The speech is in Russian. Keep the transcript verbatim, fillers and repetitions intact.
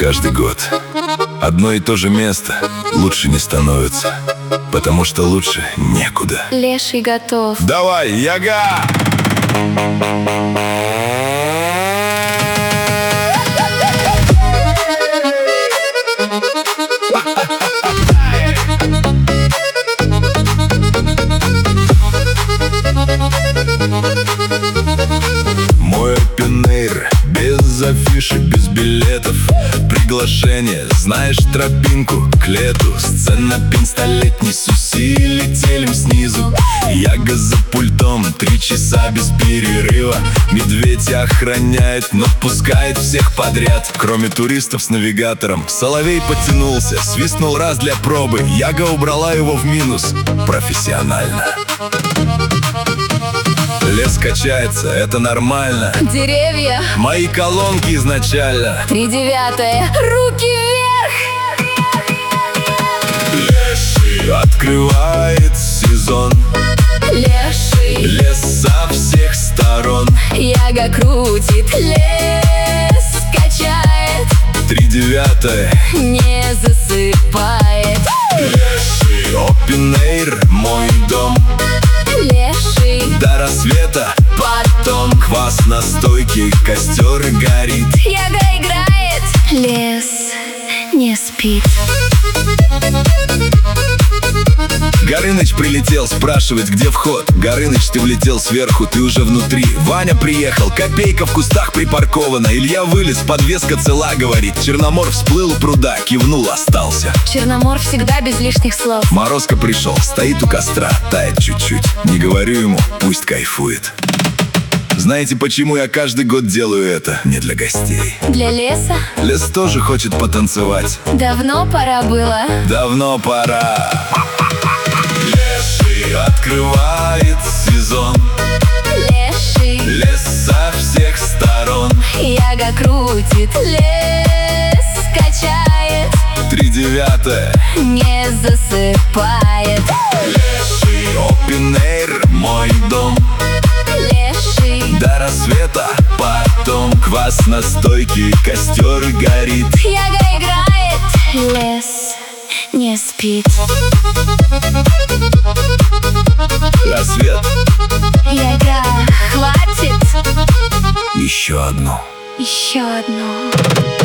каждый год. Одно и то же место лучше не становится, потому что лучше некуда. Леший готов. Давай, яга! Мой опенэйр без афиши, без билетов. Приглашение, знаешь тропинку к лету. Сцена пень столетний, с усилителем снизу. Яга за пультом, три часа без перерыва. Медведь охраняет, но пускает всех подряд. Кроме туристов с навигатором. Соловей подтянулся, свистнул раз для пробы. Яга убрала его в минус профессионально. Лес качается, это нормально. Деревья, мои колонки изначально. три девятое, руки вверх. Леший открывает сезон. Леший, лес со всех сторон. Яга крутит, лес качает. три девятое, не засыпает. Леший опенэйр, мой дом. Леший, до рассвета, потом квас, настойки, костер горит. Яга играет, лес не спит. Горыныч прилетел спрашивать, где вход. Горыныч, ты влетел сверху, ты уже внутри. Ваня приехал, копейка в кустах припаркована. Илья вылез, подвеска цела, говорит. Черномор всплыл у пруда, кивнул, остался. Черномор всегда без лишних слов. Морозко пришел, стоит у костра, тает чуть-чуть. Не говорю ему, пусть кайфует. Знаете, почему я каждый год делаю это? Не для гостей. Для леса? Лес тоже хочет потанцевать. Давно пора было. Давно пора. Леший открывает сезон. Леший, лес со всех сторон. Яга крутит, лес качает. три девятое, не засыпает. Леший опенэйр, мой дом. Леший, до рассвета, потом квас, настойки, костер горит. Яга играет, лес не спит. Рассвет. Яга, хватит. Еще одну. Еще одну.